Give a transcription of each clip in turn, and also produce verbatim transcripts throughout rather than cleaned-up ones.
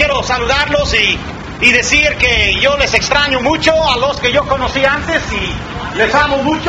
quiero saludarlos y, y decir que yo les extraño mucho a los que yo conocí antes y les amo mucho.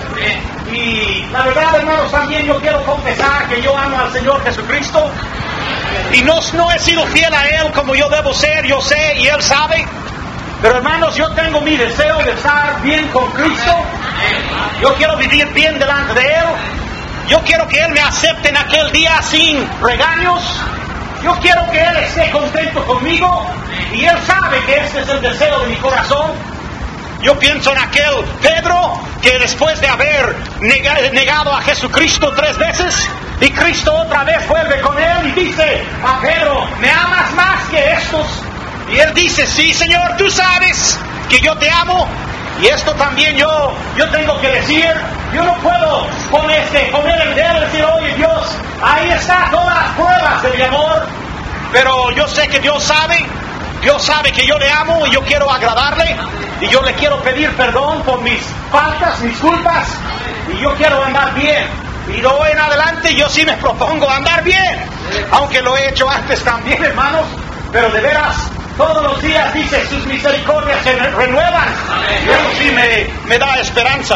Y la verdad, hermanos, también yo quiero confesar que yo amo al Señor Jesucristo y no, no he sido fiel a Él como yo debo ser, yo sé y Él sabe. Pero hermanos, yo tengo mi deseo de estar bien con Cristo. Yo quiero vivir bien delante de Él. Yo quiero que Él me acepte en aquel día sin regaños. Yo quiero que Él esté contento conmigo. Y Él sabe que este es el deseo de mi corazón. Yo pienso en aquel Pedro que después de haber negado a Jesucristo tres veces, y Cristo otra vez vuelve con él y dice a Pedro, ¿me amas más que estos? Y él dice, sí, Señor, tú sabes que yo te amo. Y esto también yo, yo tengo que decir, yo no puedo con este, poner el dedo y decir, oye Dios, ahí está todas las pruebas de mi amor. Pero yo sé que Dios sabe, Dios sabe que yo le amo y yo quiero agradarle. Y yo le quiero pedir perdón por mis faltas, mis culpas. Y yo quiero andar bien. Y de hoy en adelante yo sí me propongo andar bien. Aunque lo he hecho antes también, hermanos. Pero de veras, todos los días dice, sus misericordias se renuevan. Y eso sí me, me da esperanza.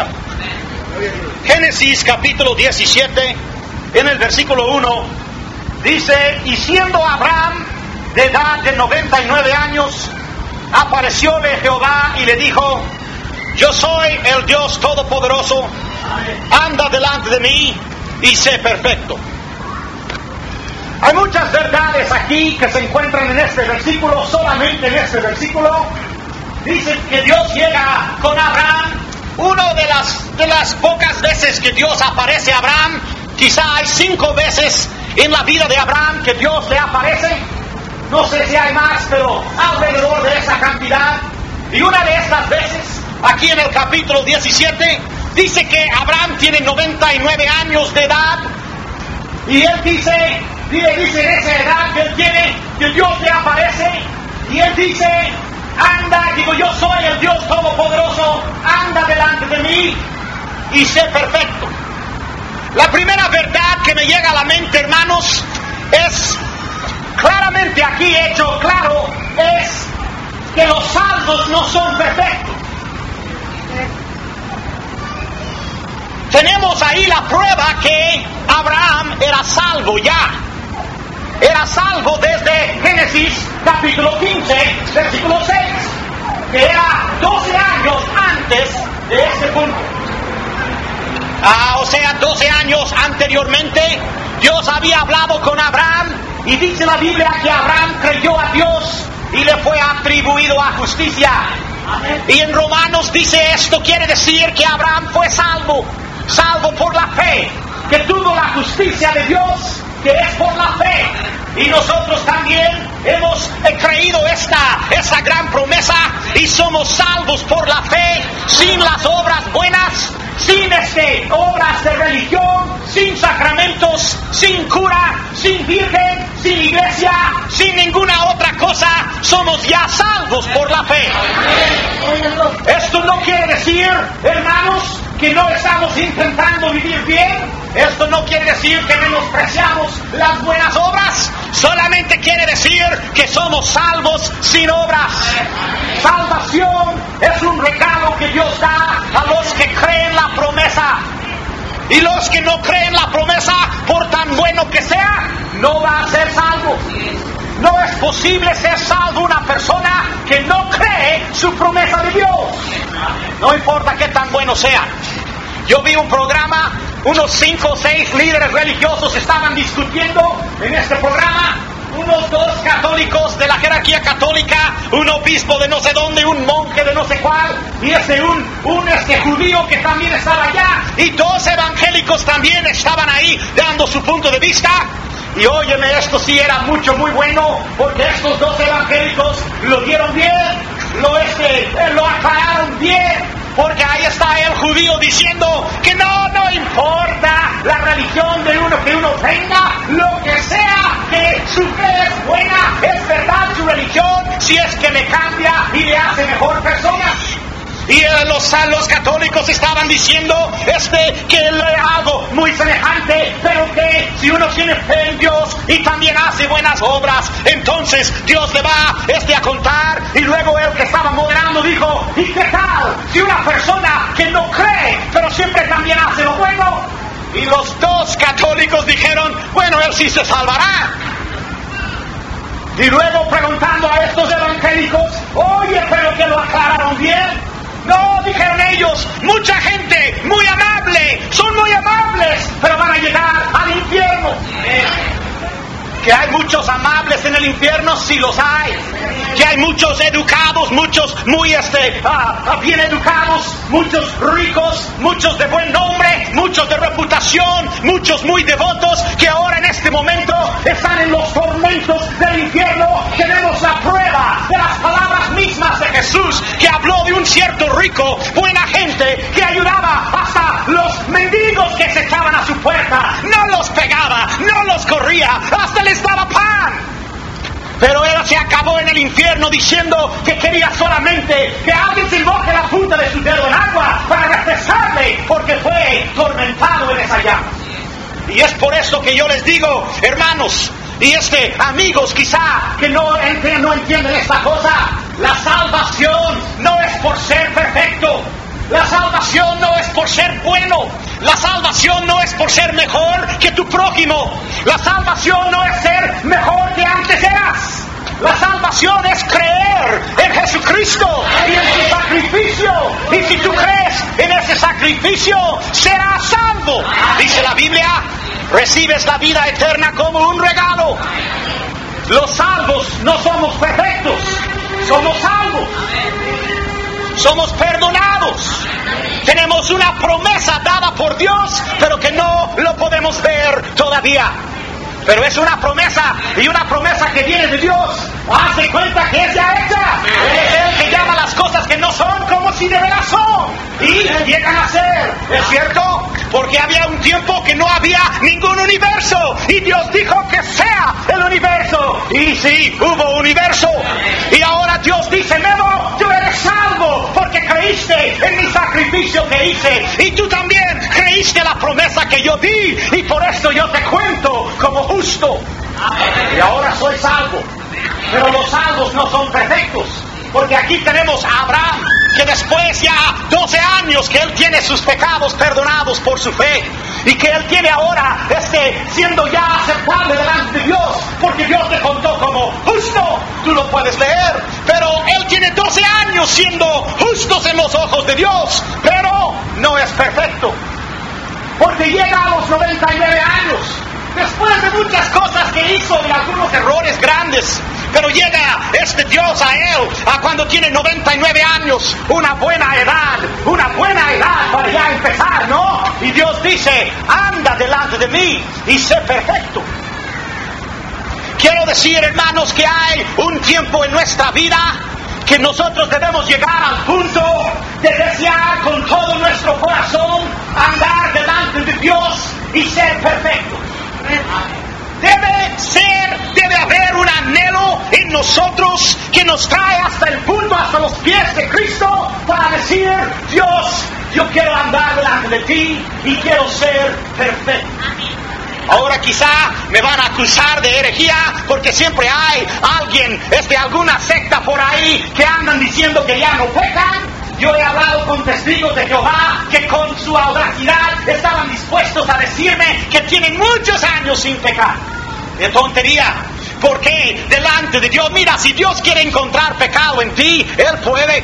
Génesis capítulo diecisiete, en el versículo uno, dice, y siendo Abraham de edad de noventa y nueve años, aparecióle Jehová y le dijo, yo soy el Dios Todopoderoso, anda delante de mí y sé perfecto. Hay muchas verdades aquí que se encuentran en este versículo, solamente en este versículo. Dice que Dios llega con Abraham, una de las, de las pocas veces que Dios aparece a Abraham. Quizá hay cinco veces en la vida de Abraham que Dios le aparece. No sé si hay más, pero alrededor de esa cantidad. Y una de estas veces, aquí en el capítulo diecisiete, dice que Abraham tiene noventa y nueve años de edad. Y él dice, y le dice en esa edad que él tiene, que Dios le aparece. Y él dice, anda, digo, yo soy el Dios Todopoderoso, anda delante de mí y sé perfecto. La primera verdad que me llega a la mente, hermanos, es claramente aquí hecho claro, es que los salvos no son perfectos. Tenemos ahí la prueba que Abraham era salvo ya. Era salvo desde Génesis capítulo quince, versículo seis, que era doce años antes de este punto. Ah, o sea, doce años anteriormente, Dios había hablado con Abraham y dice la Biblia que Abraham creyó a Dios y le fue atribuido a justicia. Amén. Y en Romanos dice esto, quiere decir que Abraham fue salvo, salvo por la fe, que tuvo la justicia de Dios, que es por la fe. Y nosotros también hemos creído esta, esta gran promesa y somos salvos por la fe, sin las obras buenas, sin este, obras de religión, sin sacramentos, sin cura, sin virgen, sin iglesia, sin ninguna otra cosa, somos ya salvos por la fe. Esto no quiere decir, hermanos, que no estamos intentando vivir bien. Esto no quiere decir que menospreciamos las buenas obras. Solamente quiere decir que somos salvos sin obras. Salvación es un regalo que Dios da a los que creen la promesa. Y los que no creen la promesa, por tan bueno que sea, no va a ser salvo. No es posible ser salvo una persona que no cree su promesa de Dios. No importa qué tan bueno sea. Yo vi un programa, unos cinco o seis líderes religiosos estaban discutiendo en este programa, unos dos católicos de la jerarquía católica, un obispo de no sé dónde, un monje de no sé cuál, y este un, un este judío que también estaba allá, y dos evangélicos también estaban ahí dando su punto de vista. Y óyeme, esto sí era mucho, muy bueno, porque estos dos evangélicos lo dieron bien, lo, este, lo aclararon bien, porque ahí está el judío diciendo que no, no importa la religión de uno que uno tenga, lo que sea, que su fe es buena, es verdad su religión, si es que le cambia y le hace mejor persona. Y eh, los, los católicos estaban diciendo este que es algo muy semejante, pero que si uno tiene fe en Dios y también hace buenas obras, entonces Dios le va este a contar. Y luego el que estaba moderando dijo, ¿y qué tal si una persona que no cree, pero siempre también hace lo bueno? Y los dos católicos dijeron, bueno, él sí se salvará. Y luego preguntando a estos evangélicos, oye, pero que lo aclararon bien. No, dijeron ellos, mucha gente muy amable, son muy amables, pero van a llegar al infierno. Que hay muchos amables en el infierno, sí los hay. Que hay muchos educados, muchos muy este, uh, bien educados, muchos ricos, muchos de buen nombre, muchos de reputación, muchos muy devotos, que ahora en este momento están en los tormentos del infierno. Tenemos la prueba de las palabras mismas de Jesús, que habló de un cierto rico, buena gente, que ayudaba hasta los mendigos que se echaban a su puerta. No los pegaba, no los corría, hasta les daba pan. Pero él se acabó en el infierno diciendo que quería solamente que alguien se moje la punta de su dedo en agua para refrescarle, porque fue tormentado en esa llama. Y es por eso que yo les digo, hermanos, y este, amigos quizá que no, ent- no entienden esta cosa, la salvación no es por ser perfecto. La salvación no es por ser bueno. La salvación no es por ser mejor que tu prójimo. La salvación no es ser mejor que antes eras. La salvación es creer en Jesucristo y en su sacrificio. Y si tú crees en ese sacrificio, serás salvo. Dice la Biblia, recibes la vida eterna como un regalo. Los salvos no somos perfectos, somos salvos. Somos perdonados. Tenemos una promesa dada por Dios, pero que no lo podemos ver todavía. Pero es una promesa, y una promesa que viene de Dios. Hace cuenta que es ya hecha. Es Él que llama las cosas que no son como si de veras son. Y llegan a ser. ¿Es cierto? Porque había un tiempo que no había ningún universo. Y Dios dijo que sea el universo. Y sí, hubo universo. Y ahora Dios dice, Memo, tú eres salvo porque creíste en mi sacrificio que hice. Y tú también creíste la promesa que yo di. Y por eso yo te cuento como justo. Y ahora soy salvo. Pero los salvos no son perfectos. Porque aquí tenemos a Abraham, que después ya doce años que él tiene sus pecados perdonados por su fe, y que él tiene ahora este siendo ya aceptable delante de Dios, porque Dios te contó como justo. Tú lo puedes leer, pero él tiene doce años siendo justos en los ojos de Dios, pero no es perfecto, porque llega a los noventa y nueve años, después de muchas cosas que hizo y algunos errores grandes. Pero llega este Dios a él, a cuando tiene noventa y nueve años, una buena edad, una buena edad para ya empezar, ¿no? Y Dios dice, anda delante de mí y sé perfecto. Quiero decir, hermanos, que hay un tiempo en nuestra vida que nosotros debemos llegar al punto de desear con todo nuestro corazón andar delante de Dios y ser perfectos. Debe ser, debe haber un anhelo en nosotros que nos trae hasta el punto, hasta los pies de Cristo, para decir, Dios, yo quiero andar delante de ti y quiero ser perfecto. Ahora quizá me van a acusar de herejía porque siempre hay alguien, es de alguna secta por ahí que andan diciendo que ya no pecan. Yo he hablado con testigos de Jehová que con su audacidad estaban dispuestos a decirme que tienen muchos años sin pecar. De tontería, porque delante de Dios, mira, si Dios quiere encontrar pecado en ti, Él puede.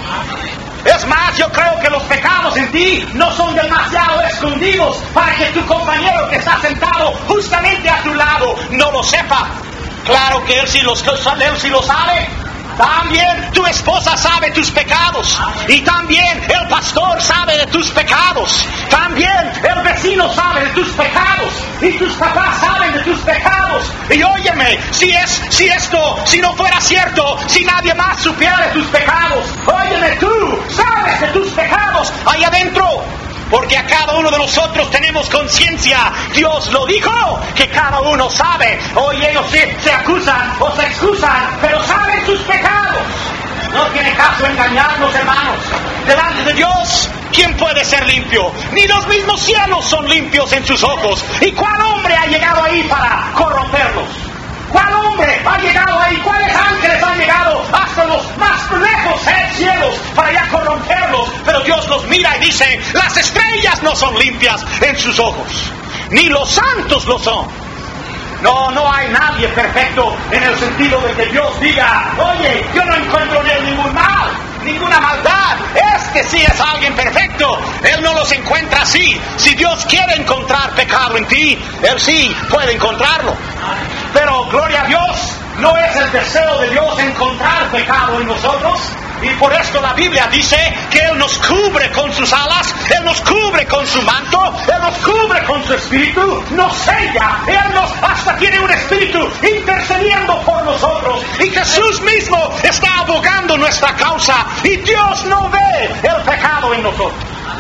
Es más, yo creo que los pecados en ti no son demasiado escondidos para que tu compañero que está sentado justamente a tu lado no lo sepa. Claro que él sí lo, él sí lo sabe. También tu esposa sabe tus pecados. Y también el pastor sabe de tus pecados. También el vecino sabe de tus pecados. Y tus papás saben de tus pecados. Y óyeme, si es, si esto, si no fuera cierto, si nadie más supiera de tus pecados, óyeme, tú sabes de tus pecados ahí adentro. Porque a cada uno de nosotros tenemos conciencia. Dios lo dijo, que cada uno sabe. Hoy ellos se, se acusan o se excusan, pero saben sus pecados. No tiene caso engañarnos, hermanos. Delante de Dios, ¿quién puede ser limpio? Ni los mismos cielos son limpios en sus ojos. ¿Y cuál hombre ha llegado ahí para corromperlos? ¿Cuál hombre ha llegado ahí? ¿Cuáles ángeles han llegado hasta los más lejos eh, cielos para ya corromperlos? Pero Dios los mira y dice, las estrellas no son limpias en sus ojos, ni los santos lo son. No, no hay nadie perfecto en el sentido de que Dios diga, oye, yo no encuentro en él ningún mal, ninguna maldad. Este sí es alguien perfecto. Él no los encuentra así. Si Dios quiere encontrar pecado en ti, Él sí puede encontrarlo. Pero, gloria a Dios, no es el deseo de Dios encontrar pecado en nosotros. Y por esto la Biblia dice que Él nos cubre con sus alas, Él nos cubre con su manto, Él nos cubre con su espíritu, nos sella, Él nos hasta tiene un espíritu intercediendo por nosotros. Y Jesús mismo está abogando nuestra causa. Y Dios no ve el pecado en nosotros.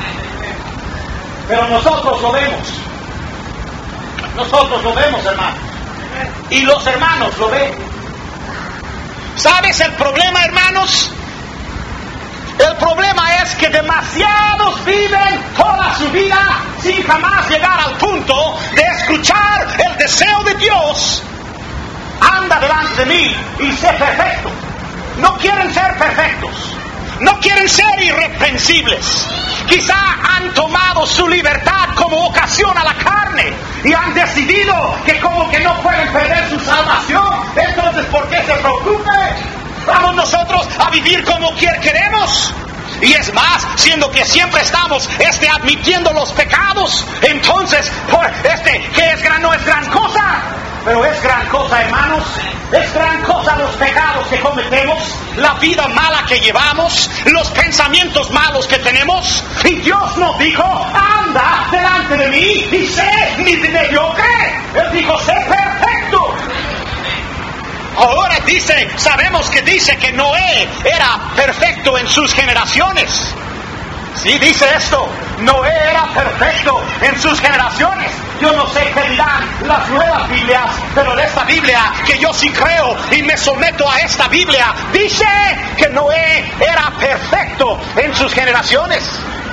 Pero nosotros lo vemos. Nosotros lo vemos, hermanos. Y los hermanos lo ven. ¿Sabes el problema, hermanos? El problema es que demasiados viven toda su vida sin jamás llegar al punto de escuchar el deseo de Dios. Anda delante de mí y sé perfecto. No quieren ser perfectos. No quieren ser irreprensibles. Quizá han tomado su libertad como ocasión a la carne y han decidido que como que no pueden perder su salvación. Entonces, ¿por qué se preocupen? Vamos nosotros a vivir como queremos. Y es más, siendo que siempre estamos este, admitiendo los pecados, entonces, por este, que es gran, no es gran cosa. Pero es gran cosa, hermanos. Es gran cosa los pecados que cometemos, la vida mala que llevamos, los pensamientos malos que tenemos. Y Dios nos dijo, anda delante de mí y sé ni mediocre. Él dijo, sé perfecto. Ahora dice, sabemos que dice que Noé era perfecto en sus generaciones. Sí, dice esto, Noé era perfecto en sus generaciones. Yo no sé qué dirán las nuevas Biblias, pero en esta Biblia, que yo sí creo y me someto a esta Biblia, dice que Noé era perfecto en sus generaciones.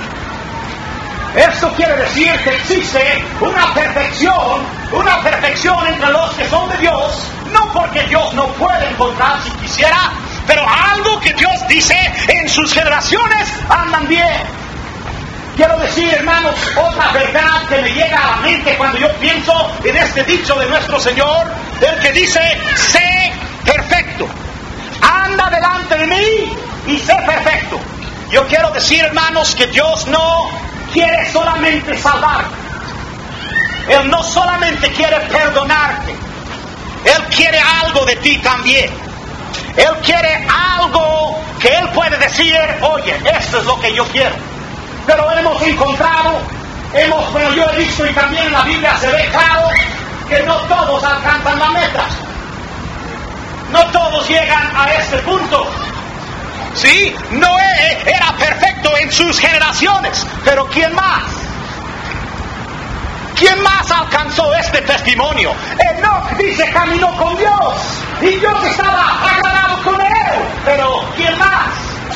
Esto quiere decir que existe una perfección, una perfección entre los que son de Dios, no porque Dios no puede encontrar si quisiera, pero algo que Dios dice en sus generaciones andan bien. Quiero decir, hermanos, otra verdad que me llega a la mente cuando yo pienso en este dicho de nuestro Señor, el que dice, sé perfecto, anda delante de mí y sé perfecto. Yo quiero decir, hermanos, que Dios no quiere solamente salvarte. Él no solamente quiere perdonarte. Él quiere algo de ti también. Él quiere algo que Él puede decir, oye, esto es lo que yo quiero. Pero hemos encontrado, hemos, bueno, yo he visto y también en la Biblia se ve claro que no todos alcanzan la meta. No todos llegan a este punto. Sí, Noé era perfecto en sus generaciones, pero ¿quién más? ¿Quién más alcanzó este testimonio? Enoc dice caminó con Dios y Dios estaba agradado con él, pero ¿quién más?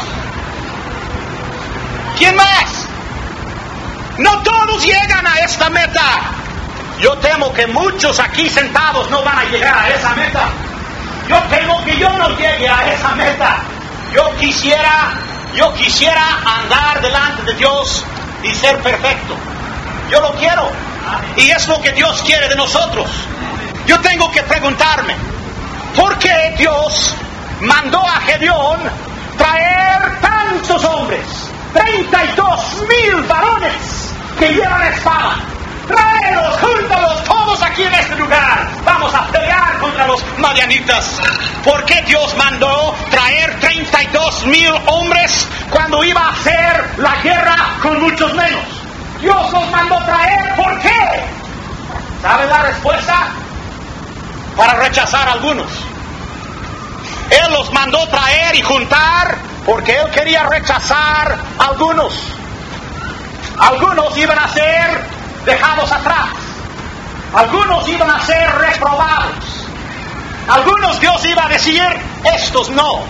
¿Quién más? No todos llegan a esta meta. Yo temo que muchos aquí sentados no van a llegar a esa meta. Yo temo que yo no llegue a esa meta. Yo quisiera, yo quisiera andar delante de Dios y ser perfecto. Yo lo quiero. Y es lo que Dios quiere de nosotros. Yo tengo que preguntarme, ¿por qué Dios mandó a Gedeón traer tantos hombres? treinta y dos mil varones que llevan espada. Tráelos, júntalos todos aquí en este lugar. Vamos a pelear contra los madianitas. ¿Por qué Dios mandó traer treinta y dos mil hombres cuando iba a hacer la guerra con muchos menos? Dios los mandó traer, ¿por qué? ¿Sabe la respuesta? Para rechazar a algunos. Él los mandó traer y juntar porque Él quería rechazar a algunos. Algunos iban a ser dejados atrás. Algunos iban a ser reprobados. Algunos Dios iba a decir, estos no.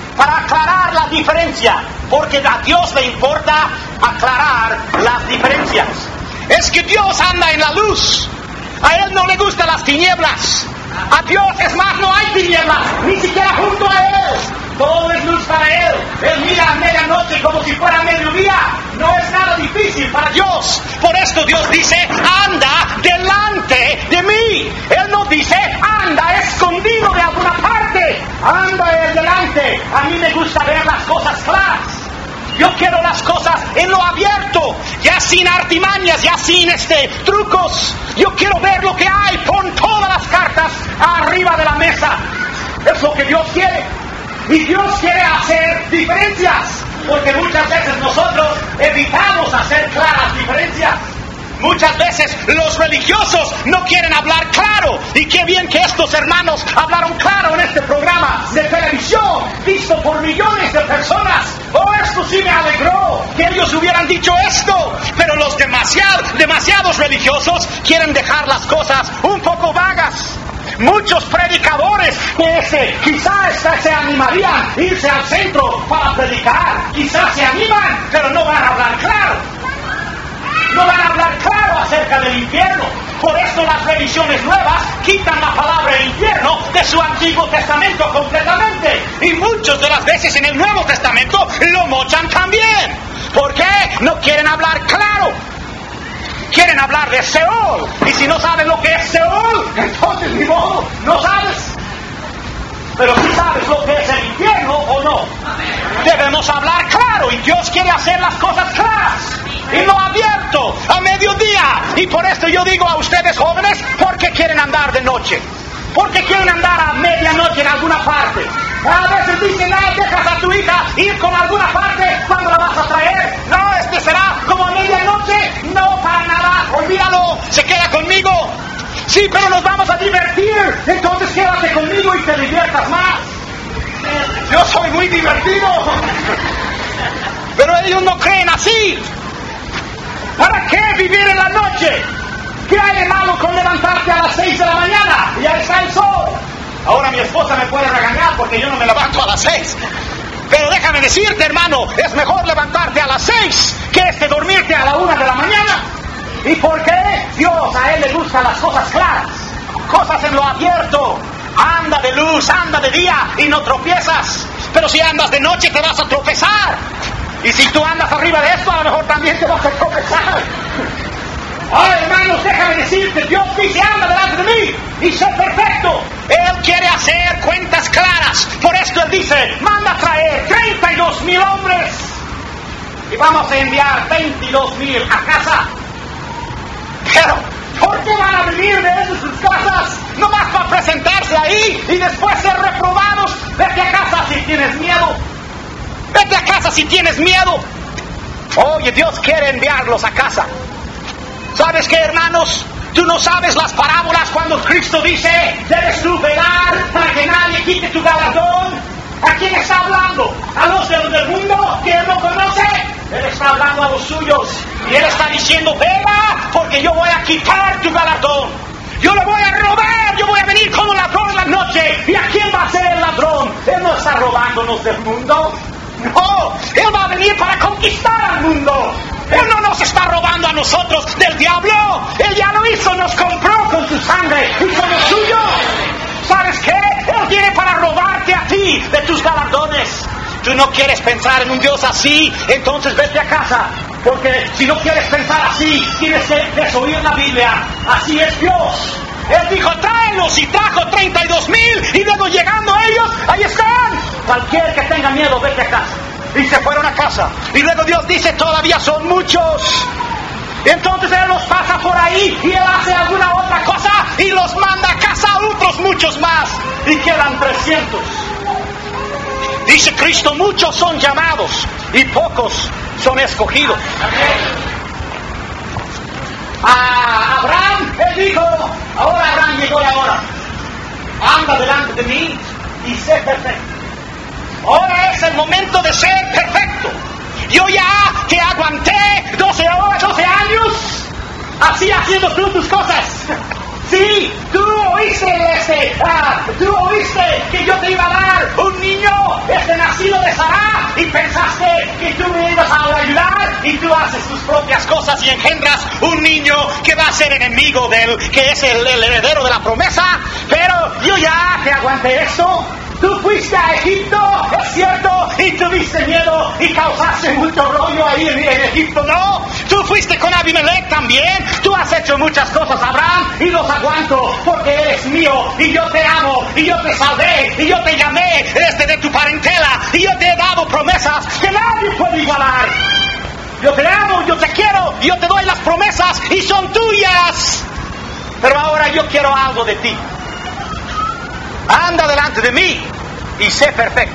para aclarar la diferencia, porque a Dios le importa aclarar las diferencias. Es que Dios anda en la luz. A Él no le gustan las tinieblas. A Dios, es más, no hay tinieblas, ni siquiera junto a Él. Todo es luz para Él. Él mira a medianoche como si fuera mediodía. No es nada difícil para Dios. Por esto Dios dice, anda delante de mí. Él no dice, anda escondido de alguna parte. Anda Él delante. A mí me gusta ver las cosas claras. Yo quiero las cosas en lo abierto, ya sin artimañas, ya sin este trucos. Yo quiero ver lo que hay. Pon todas las cartas arriba de la mesa. Es lo que Dios quiere. Y Dios quiere hacer diferencias, porque muchas veces nosotros evitamos hacer claras diferencias. Muchas veces los religiosos no quieren hablar claro. Y qué bien que estos hermanos hablaron claro en este programa de televisión, visto por millones de personas. Oh, esto sí me alegró, que ellos hubieran dicho esto. Pero los demasiado, demasiados religiosos quieren dejar las cosas un poco vagas. Muchos predicadores que se, quizás se animarían a irse al centro para predicar. Quizás se animan, pero no van a hablar claro. No van a hablar claro acerca del infierno. Por eso las revisiones nuevas quitan la palabra infierno de su Antiguo Testamento completamente. Y muchas de las veces en el Nuevo Testamento lo mochan también. ¿Por qué? No quieren hablar claro. Quieren hablar de Seol. Y si no sabes lo que es Seol, entonces ni modo, no sabes. Pero si sabes lo que es el infierno o no. Debemos hablar claro. Y Dios quiere hacer las cosas claras. Y lo abierto, a mediodía. Y por esto yo digo a ustedes jóvenes, ¿por qué quieren andar de noche? ¿Por qué quieren andar a medianoche en alguna parte? A veces dicen, ah, dejas a tu hija ir con alguna parte, ¿cuándo la vas a traer? No, este será como a medianoche. No, para nada, olvídalo, se queda conmigo. Sí, pero nos vamos a divertir. Entonces quédate conmigo y te diviertas más. Yo soy muy divertido. Pero ellos no creen así. ¿Para qué vivir en la noche? ¿Qué hay de malo con levantarte a las seis de la mañana? Y ya está el sol. Ahora mi esposa me puede regañar porque yo no me levanto a las seis. Pero déjame decirte, hermano, es mejor levantarte a las seis que este dormirte a la una de la mañana. ¿Y por qué? Dios, a Él le gustan las cosas claras, cosas en lo abierto. Anda de luz, anda de día y no tropiezas. Pero si andas de noche te vas a tropezar. Y si tú andas arriba de esto, a lo mejor también te vas a tropezar. Ahora, hermanos, déjame decirte, Dios dice, anda delante de mí y sé perfecto. Él quiere hacer cuentas claras. Por esto Él dice, manda a traer treinta y dos mil hombres. Y vamos a enviar veintidós mil a casa. Pero, ¿por qué van a venir de sus casas? No más para presentarse ahí y después ser reprobados. Vete a casa si tienes miedo. Vete a casa si tienes miedo. Oye, Dios quiere enviarlos a casa. ¿Sabes qué, hermanos? Tú no sabes las parábolas cuando Cristo dice, debes tú velar para que nadie quite tu galardón. ¿A quién está hablando? ¿A los del mundo que Él no conoce? Él está hablando a los suyos. Y Él está diciendo, vela, porque yo voy a quitar tu galardón. Yo le voy a robar, yo voy a venir como ladrón en la noche. ¿Y a quién va a ser el ladrón? Él no está robándonos del mundo. No, Él va a venir para conquistar al mundo. Él no nos está robando a nosotros del diablo. Él ya lo hizo, nos compró con su sangre y con lo suyo. ¿Sabes qué? Él viene para robarte a ti de tus galardones. Tú no quieres pensar en un Dios así, entonces vete a casa. Porque si no quieres pensar así, tienes que desoír la Biblia. Así es Dios. Él dijo, tráelos, y trajo treinta y dos mil, y luego llegando ellos, ahí están. Cualquier que tenga miedo, vete a casa. Y se fueron a casa. Y luego Dios dice, todavía son muchos. Entonces Él los pasa por ahí, y Él hace alguna otra cosa, y los manda a casa a otros muchos más. Y quedan trescientos. Dice Cristo, muchos son llamados, y pocos son escogidos. A Abraham, Él dijo, ahora Abraham llegó la hora. Anda delante de mí y sé perfecto. Ahora es el momento de ser perfecto. Yo ya te aguanté doce horas, doce años, así haciendo tú tus cosas. Sí, tú oíste este, ah, tú oíste que yo te iba a dar un niño, este nacido tú haces tus propias cosas y engendras un niño que va a ser enemigo del que es el, el heredero de la promesa. Pero yo ya te aguanté eso. Tú fuiste a Egipto, es cierto, y tuviste miedo y causaste mucho rollo ahí en, en Egipto, ¿no? Tú fuiste con Abimelech también. Tú has hecho muchas cosas, Abraham, y los aguanto porque eres mío y yo te amo y yo te salvé y yo te llamé desde de tu parentela y yo te he dado promesas que nadie puede igualar. Yo te amo, yo te quiero, yo te doy las promesas y son tuyas. Pero ahora yo quiero algo de ti. Anda delante de mí y sé perfecto.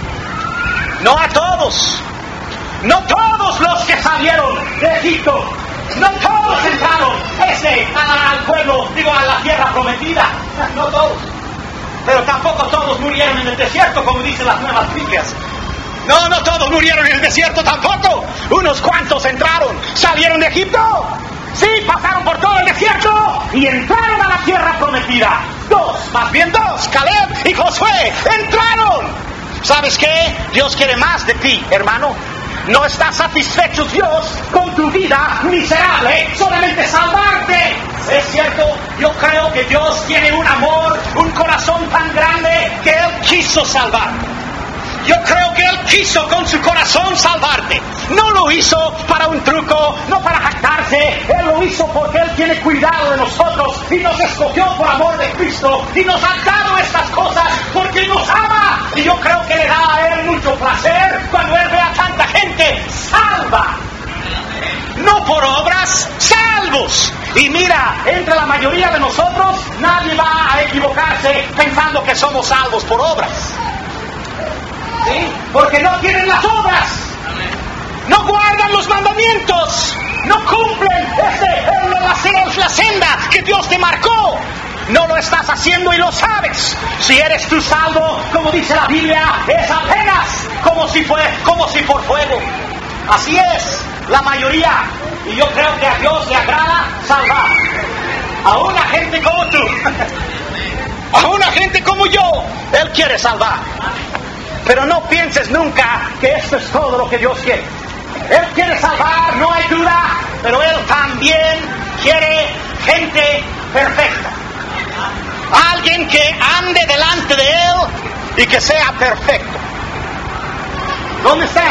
No a todos, no todos los que salieron de Egipto, no todos entraron ese a, al pueblo, digo a la tierra prometida, no todos. Pero tampoco todos murieron en el desierto, como dicen las nuevas Biblias. No, no todos murieron en el desierto tampoco. Unos cuantos entraron, salieron de Egipto. Sí, pasaron por todo el desierto y entraron a la tierra prometida. Dos, más bien dos, Caleb y Josué, entraron. ¿Sabes qué? Dios quiere más de ti, hermano. No está satisfecho Dios con tu vida miserable, solamente salvarte. Es cierto, yo creo que Dios tiene un amor, un corazón tan grande que Él quiso salvar. Yo creo que Él quiso con su corazón salvarte. No lo hizo para un truco, no para jactarse. Él lo hizo porque Él tiene cuidado de nosotros y nos escogió por amor de Cristo y nos ha dado estas cosas porque nos ama. Y yo creo que le da a Él mucho placer cuando Él ve a tanta gente salva. No por obras, salvos. Y mira, entre la mayoría de nosotros nadie va a equivocarse pensando que somos salvos por obras. ¿Sí? Porque no tienen las obras, no guardan los mandamientos, no cumplen este, la, la senda que Dios te marcó. No lo estás haciendo y lo sabes. Si eres tú salvo, como dice la Biblia, es apenas como si fue, como si por fuego. Así es, la mayoría. Y yo creo que a Dios le agrada salvar a una gente como tú, a una gente como yo. Él quiere salvar. Pero no pienses nunca que esto es todo lo que Dios quiere. Él quiere salvar, no hay duda, pero Él también quiere gente perfecta. Alguien que ande delante de Él y que sea perfecto. ¿Dónde están?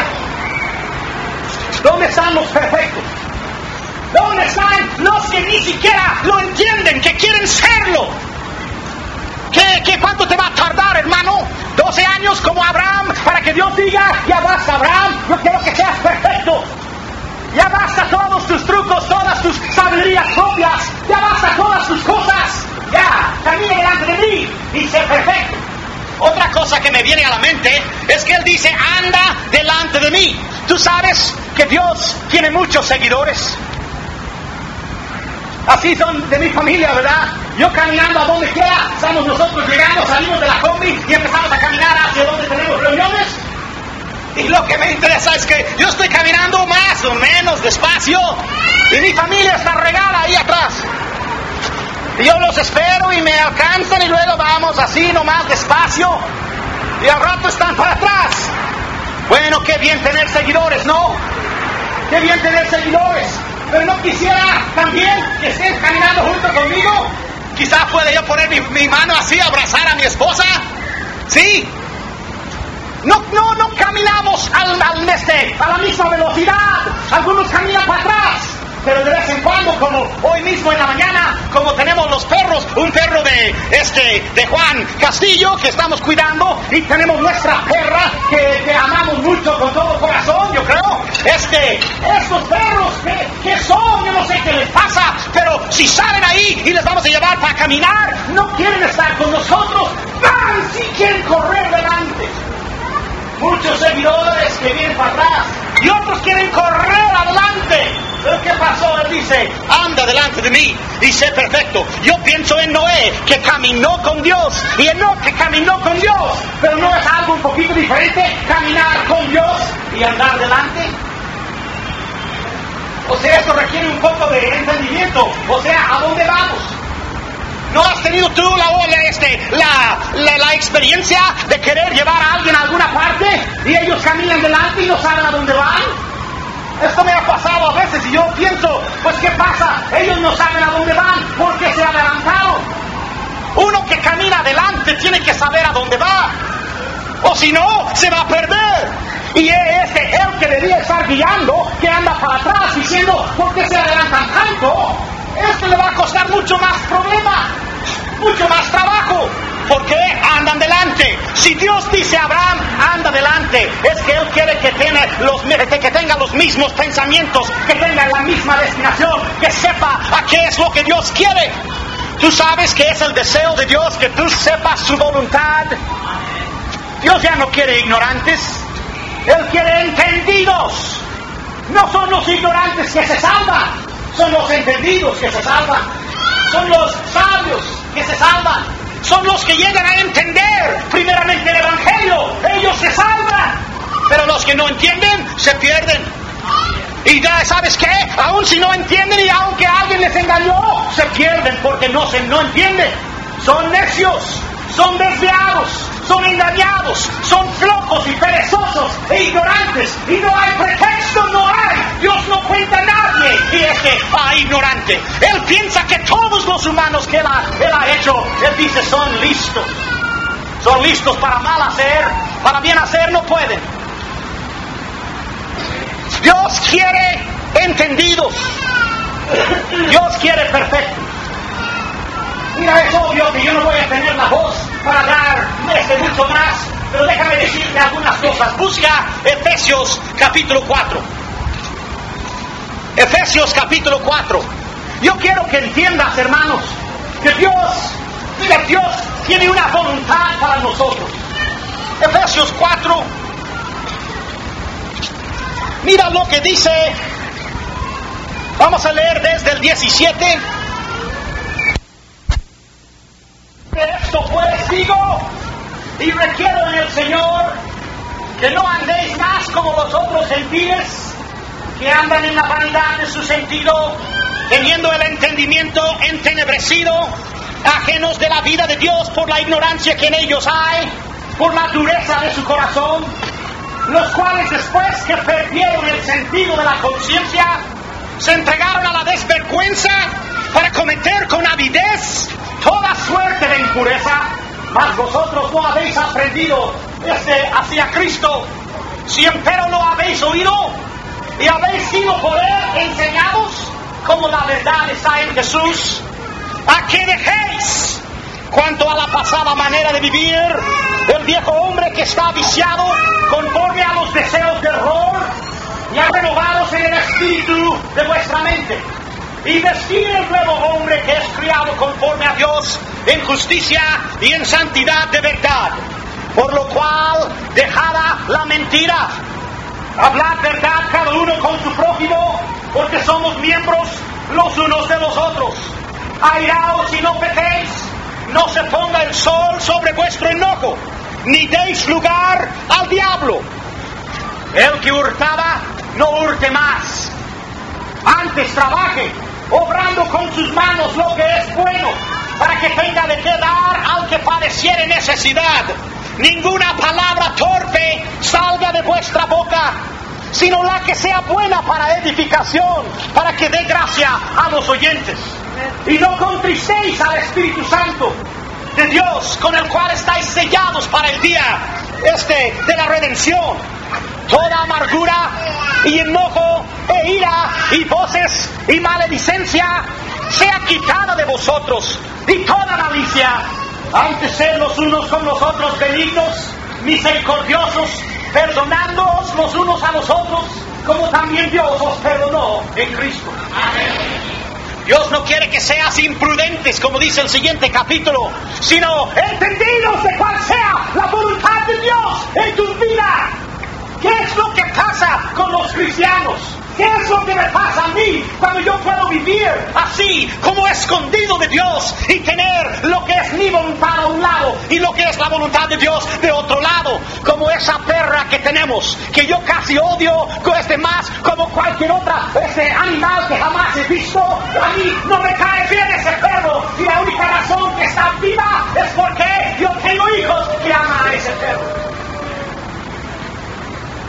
¿Dónde están los perfectos? ¿Dónde están los que ni siquiera lo entienden, que quieren serlo? ¿Qué, qué, ¿Cuánto te va a tardar, hermano? doce años como Abraham para que Dios diga, ya basta, Abraham, yo quiero que seas perfecto. Ya basta todos tus trucos, todas tus sabidurías propias, ya basta todas tus cosas. Ya, camina delante de mí y sé perfecto. Otra cosa que me viene a la mente es que Él dice, anda delante de mí. Tú sabes que Dios tiene muchos seguidores. Así son de mi familia, ¿verdad? Yo caminando a donde quiera, estamos nosotros llegando, salimos de la combi y empezamos a caminar hacia donde tenemos reuniones. Y lo que me interesa es que yo estoy caminando más o menos despacio y mi familia está regada ahí atrás. Y yo los espero y me alcanzan y luego vamos así nomás despacio y al rato están para atrás. Bueno, qué bien tener seguidores, ¿no? Qué bien tener seguidores. Pero no quisiera también que estén caminando junto conmigo. Quizá pueda yo poner mi, mi mano así, abrazar a mi esposa. Sí. No, no, no caminamos al, al este, a la misma velocidad. Algunos caminan para atrás. Pero de vez en cuando, como hoy mismo en la mañana, como tenemos los perros, un perro de este de Juan Castillo que estamos cuidando, y tenemos nuestra perra que, que amamos mucho con todo corazón, yo creo. Este, estos perros que, que son, yo no sé qué les pasa, pero si salen ahí y les vamos a llevar para caminar, no quieren estar con nosotros, van, sí quieren correr delante. Muchos seguidores que vienen para atrás y otros quieren correr adelante. ¿Pero qué pasó? Él dice, anda delante de mí y sé perfecto. Yo pienso en Noé, que caminó con Dios, y en Enoc, que caminó con Dios. Pero ¿no es algo un poquito diferente caminar con Dios y andar delante? O sea, esto requiere un poco de entendimiento. O sea, ¿a dónde vamos? ¿No has tenido tú la, este, la, la, la experiencia de querer llevar a alguien a alguna parte y ellos caminan delante y no saben a dónde van? Esto me ha pasado a veces y yo pienso, pues ¿qué pasa? Ellos no saben a dónde van porque se adelantaron. Uno que camina adelante tiene que saber a dónde va, o si no, se va a perder. Y es el que debería estar guiando, que anda para atrás diciendo, ¿por qué se adelantan tanto? Esto le va a costar mucho más problema, mucho más trabajo. ¿Por qué andan delante? Si Dios dice a Abraham, anda delante, es que Él quiere que, tiene los, que tenga los mismos pensamientos, que tenga la misma destinación, que sepa a qué es lo que Dios quiere. ¿Tú sabes que es el deseo de Dios que tú sepas su voluntad? Dios ya no quiere ignorantes, Él quiere entendidos. No son los ignorantes que se salvan, son los entendidos que se salvan. Son los sabios que se salvan. Son los que llegan a entender primeramente el Evangelio. Ellos se salvan. Pero los que no entienden, se pierden. Y ya sabes qué, aun si no entienden y aunque alguien les engañó, se pierden porque no, se, no entienden. Son necios, son desviados, son engañados, son flojos y perezosos e ignorantes. Y no hay pretexto, no hay. Dios no cuenta a nadie. Y es que, ah, ignorante. Él piensa que todos los humanos que él ha, él ha hecho, Él dice, son listos. Son listos para mal hacer, para bien hacer no pueden. Dios quiere entendidos. Dios quiere perfectos. Mira, es obvio que yo no voy a tener la voz para dar este mucho más, pero déjame decirte algunas cosas. Busca Efesios capítulo cuatro. Efesios capítulo cuatro. Yo quiero que entiendas, hermanos, que Dios, mira, Dios tiene una voluntad para nosotros. Efesios cuatro. Mira lo que dice. Vamos a leer desde el diecisiete. Esto pues digo y requiero en el Señor que no andéis más como los otros gentiles que andan en la vanidad de su sentido, teniendo el entendimiento entenebrecido, ajenos de la vida de Dios por la ignorancia que en ellos hay, por la dureza de su corazón, los cuales después que perdieron el sentido de la conciencia, se entregaron a la desvergüenza para cometer con avidez toda suerte de impureza. Mas vosotros no habéis aprendido este hacia Cristo, si empero lo habéis oído y habéis sido por Él enseñados, como la verdad está en Jesús, a que dejéis cuanto a la pasada manera de vivir, el viejo hombre que está viciado conforme a los deseos del error, y a renovados en el espíritu de vuestra mente, y vestir el nuevo hombre que es criado conforme a Dios en justicia y en santidad de verdad. Por lo cual, dejada la mentira, hablad verdad cada uno con su prójimo, porque somos miembros los unos de los otros. Airaos y no pequéis, no se ponga el sol sobre vuestro enojo, ni deis lugar al diablo. El que hurtaba, no hurte más, antes trabaje, obrando con sus manos lo que es bueno, para que tenga de qué dar al que padeciere necesidad. Ninguna palabra torpe salga de vuestra boca, sino la que sea buena para edificación, para que dé gracia a los oyentes. Y no contristéis al Espíritu Santo de Dios, con el cual estáis sellados para el día este de la redención. Toda amargura y enojo e ira y voces y maledicencia sea quitada de vosotros, y toda malicia. Antes sed los unos con los otros benignos, misericordiosos, perdonándoos los unos a los otros, como también Dios os perdonó en Cristo. Amén. Dios no quiere que seas imprudentes, como dice el siguiente capítulo, sino entendidos de cuál sea la voluntad de Dios en tu vida. ¿Qué es lo que pasa con los cristianos? ¿Qué es lo que me pasa a mí cuando yo puedo vivir así, como escondido de Dios, y tener lo que es mi voluntad a un lado y lo que es la voluntad de Dios de otro lado? Como esa perra que tenemos, que yo casi odio este más como cualquier otra este animal que jamás he visto. A mí no me cae bien ese perro, y la única razón que está viva es porque yo tengo hijos que aman a ese perro.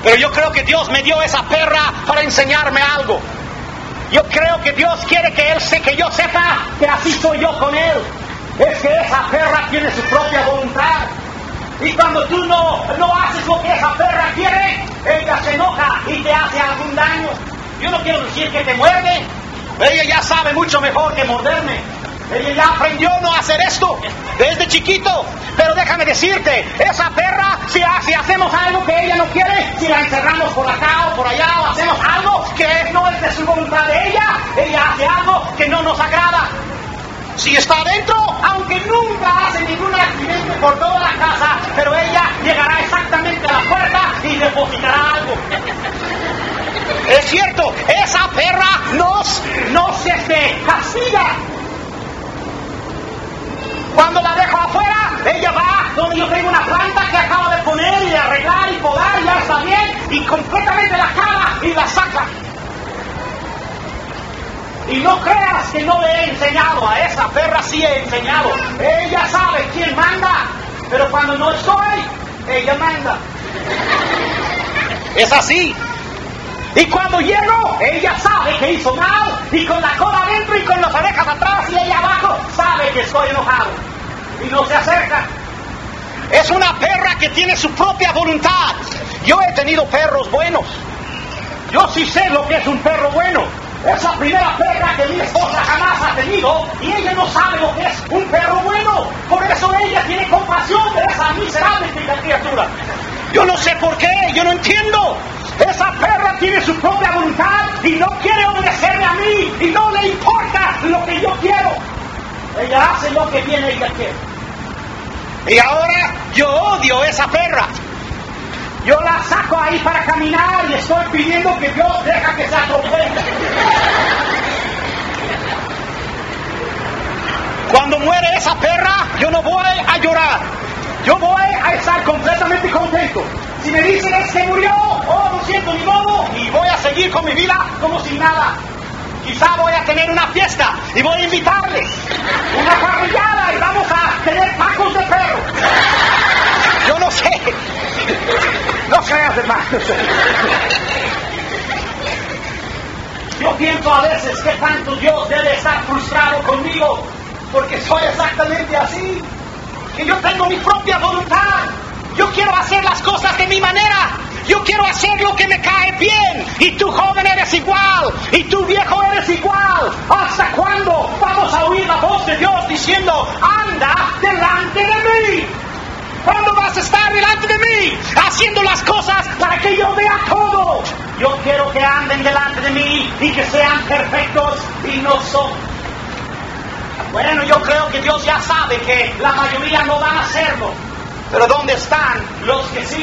Pero yo creo que Dios me dio esa perra para enseñarme algo. Yo creo que Dios quiere que él se, que yo sepa que así soy yo con él. Es que esa perra tiene su propia voluntad. Y cuando tú no, no haces lo que esa perra quiere, ella se enoja y te hace algún daño. Yo no quiero decir que te muerde. Ella ya sabe mucho mejor que morderme. Ella ya aprendió no hacer esto desde chiquito. Pero déjame decirte, esa perra, si, si hacemos algo que ella no quiere, si la encerramos por acá o por allá, o hacemos algo que no es de su voluntad de ella, ella hace algo que no nos agrada. Si está adentro, aunque nunca hace ningún accidente por toda la casa, pero ella llegará exactamente a la puerta y depositará algo. Es cierto, esa perra nos, nos este, castiga. Cuando la dejo afuera, ella va donde yo tengo una planta que acabo de poner y de arreglar y podar, ya está bien, y completamente la cala y la saca. Y no creas que no le he enseñado, a esa perra sí he enseñado. Ella sabe quién manda, pero cuando no estoy, ella manda. Es así. Y cuando llego, ella sabe que hizo mal, y con la cola adentro y con las orejas atrás y ella abajo, sabe que estoy enojado. Y no se acerca. Es una perra que tiene su propia voluntad. Yo he tenido perros buenos. Yo sí sé lo que es un perro bueno. Es la primera perra que mi esposa jamás ha tenido, y ella no sabe lo que es un perro bueno. Por eso ella tiene compasión de esa miserable criatura. Yo no sé por qué, yo no entiendo. Esa perra tiene su propia voluntad y no quiere obedecerme a mí, y no le importa lo que yo quiero. Ella hace lo que bien ella quiere. Y ahora yo odio esa perra. Yo la saco ahí para caminar y estoy pidiendo que Dios deja que se atropelle. Cuando muere esa perra, yo no voy a llorar. Yo voy a estar completamente contento. Si me dicen es que murió, oh, no siento ni modo, y voy a seguir con mi vida como si nada. Quizá voy a tener una fiesta y voy a invitarles una parrillada y vamos a tener tacos de perro. Yo no sé. No creas, hermano. Yo pienso a veces que tanto Dios debe estar frustrado conmigo, porque soy exactamente así. Que yo tengo mi propia voluntad. Yo quiero hacer las cosas de mi manera. Yo quiero hacer lo que me cae bien. Y tú, joven, eres igual. Y tú, viejo, eres igual. ¿Hasta cuándo vamos a oír la voz de Dios diciendo, anda delante de mí? ¿Cuándo vas a estar delante de mí? Haciendo las cosas para que yo vea todo. Yo quiero que anden delante de mí y que sean perfectos, y no son. Bueno, yo creo que Dios ya sabe que la mayoría no van a hacerlo. Pero ¿dónde están los que sí?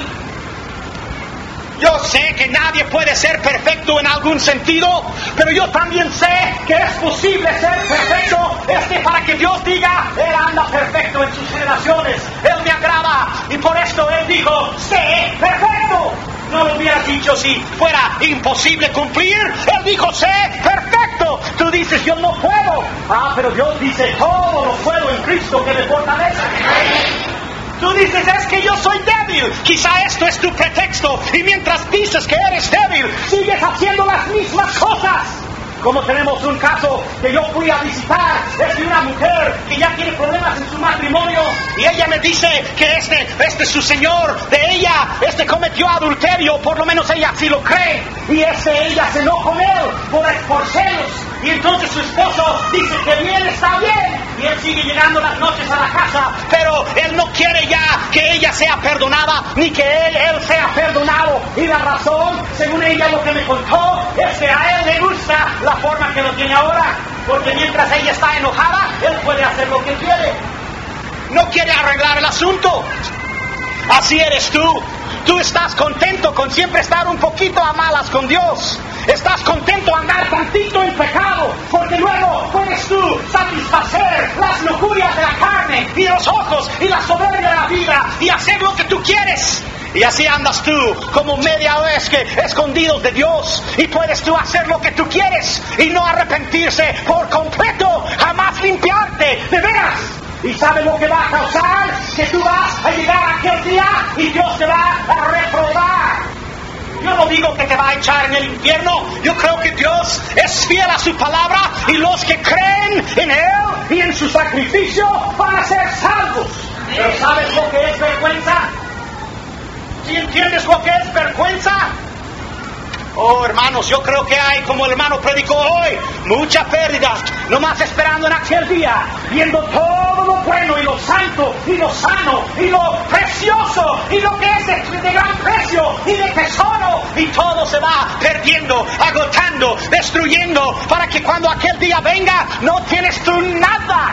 Yo sé que nadie puede ser perfecto en algún sentido, pero yo también sé que es posible ser perfecto. Es que para que Dios diga, Él anda perfecto en sus generaciones, Él me agrada, y por esto Él dijo, sé perfecto. No lo hubieras dicho si fuera imposible cumplir. Él dijo, sé perfecto. Tú dices, yo no puedo. Ah, pero Dios dice, todo lo puedo en Cristo que me fortalece. Tú dices, es que yo soy débil. Quizá esto es tu pretexto, y mientras dices que eres débil, sigues haciendo las mismas cosas. Como tenemos un caso que yo fui a visitar, es de una mujer que ya tiene problemas en su matrimonio, y ella me dice que este, este su señor de ella, este cometió adulterio, por lo menos ella sí lo cree, y este ella se enojó con él por, por celos, y entonces su esposo dice que bien, está bien, y él sigue llegando las noches a la casa, pero él no quiere ya que ella sea perdonada, ni que él, él sea perdonado, y la razón, según ella lo que me contó, es que a él le gusta la forma que lo tiene ahora, porque mientras ella está enojada, él puede hacer lo que quiere. No quiere arreglar el asunto. Así eres tú. Tú estás contento con siempre estar un poquito a malas con Dios. Estás contento andar tantito en pecado, porque luego puedes tú satisfacer las locurias de la carne y los ojos y la soberbia de la vida y hacer lo que tú quieres. Y así andas tú como media vez que escondidos de Dios, y puedes tú hacer lo que tú quieres y no arrepentirse por completo, jamás limpiarte, de veras. ¿Y sabes lo que va a causar? Que tú vas a llegar a aquel día y Dios te va a reprobar. se va a echar en el infierno. Yo creo que Dios es fiel a su palabra y los que creen en Él y en su sacrificio van a ser salvos. Pero ¿sabes lo que es vergüenza? ¿Sí entiendes lo que es vergüenza? Oh, hermanos, yo creo que hay, como el hermano predicó hoy, mucha pérdida, nomás esperando en aquel día, viendo todo lo bueno y lo santo y lo sano y lo precioso y lo que es de, de gran precio y de tesoro, y todo se va perdiendo, agotando, destruyendo, para que cuando aquel día venga no tienes tú nada.